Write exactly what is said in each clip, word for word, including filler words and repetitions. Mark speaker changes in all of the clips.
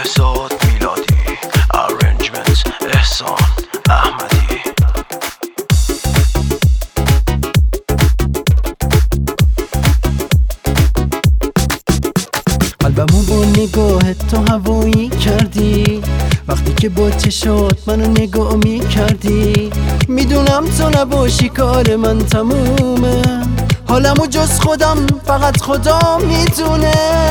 Speaker 1: بهزاد میلادی، ارنجمنت احسان احمدی.
Speaker 2: قلبمو با نگاه تو هوایی کردی، وقتی که با چشات منو نگاه می کردی. میدونم تو نباشی کار من تمومه، حالمو جز خودم فقط خدا میدونه.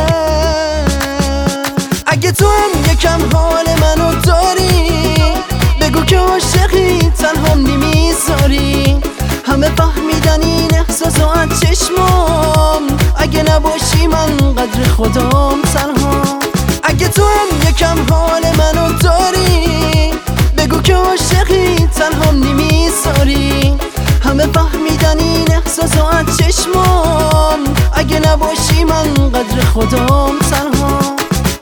Speaker 2: اگه تو هم یکم حال منو داری، بگو که عاشقی تنهام نمیذاری. همه فهمیدن این احساسو از چشمام، اگه نباشی من قدر خودم تنها. اگه تو هم یکم حال منو داری، بگو که عاشقی تنهام نمیذاری. همه فهمیدن این احساسو از چشمام، اگه نباشی من قدر خودم تنها.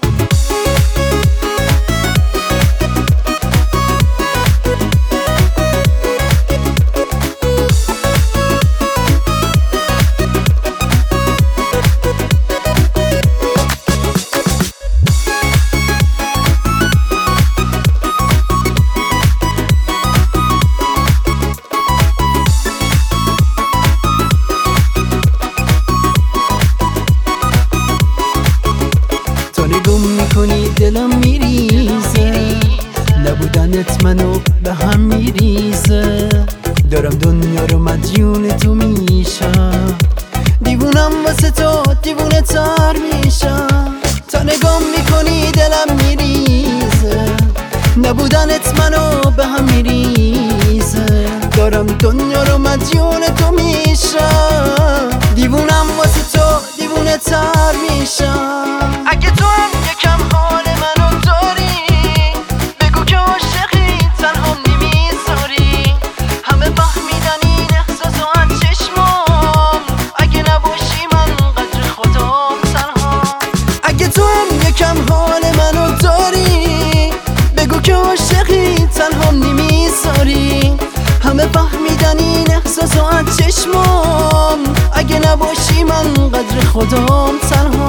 Speaker 2: نگم میکنی دلم میریزه، نبودنت منو به هم میریزه. دارم دنیا رو مدیون تو میشم، دیوونم واسه تو دیوونه تر میشم. تا نگم میکنی دلم میریزه، نبودنت منو به هم میریزه. دارم دنیا رو مدیون تو میشم، دیوونم واسه تو دیوونه تر میشم. اگه تو هم یکم حال منو داری، بگو که عاشقی تنهام نمیذاری. همه فهمیدن این احساسو از چشمام، اگه نباشی من قدر خودم تنها. اگه تو هم یکم حال منو داری، بگو که عاشقی تنهام نمیذاری. همه فهمیدن این احساسو از چشمام، اگه نباشی من قدر خودم تنها.